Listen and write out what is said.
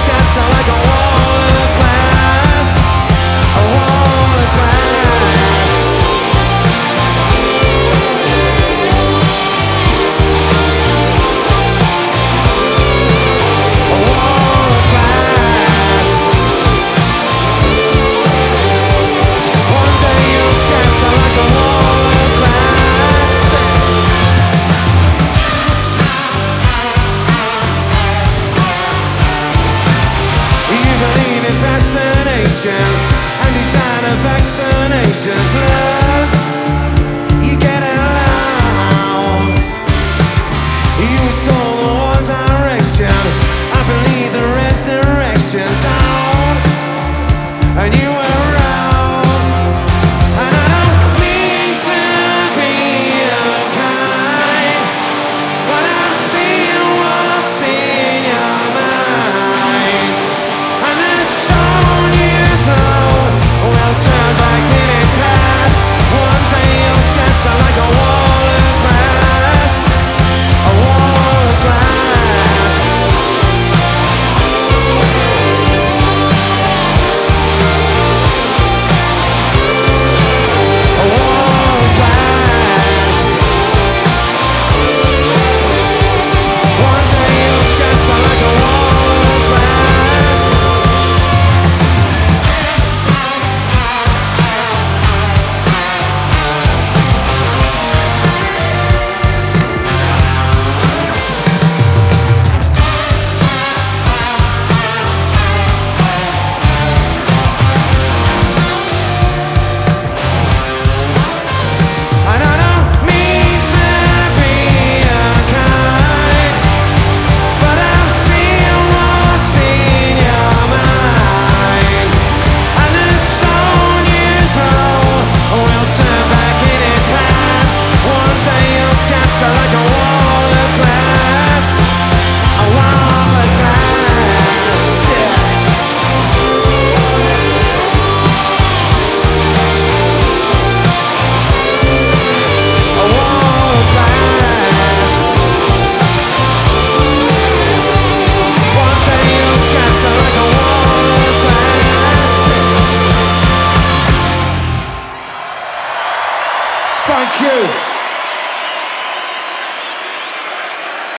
shatter like a wall of glass, a wall of glass. A wall of glass. One day you'll shatter like a wall of glass. You believe in fascinations and designer vaccinations, love. You get it loud. You saw the one direction. I believe the resurrection's on, and you were around. And I don't mean to be unkind, but I'm seeing what's in your mind. And the stone you throw will turn back in its path. One day you'll shatter like a wall of glass, a wall of glass. A wall of glass. One day you'll shatter like a wall of glass. And I don't mean to be unkind, but I'm seeing what's in your mind. And the stone you throw will turn back in its path. One day you'll shatter like a wall of glass, a wall of glass. Yeah. A wall of glass. One day you'll shatter like a wall of glass. Thank you.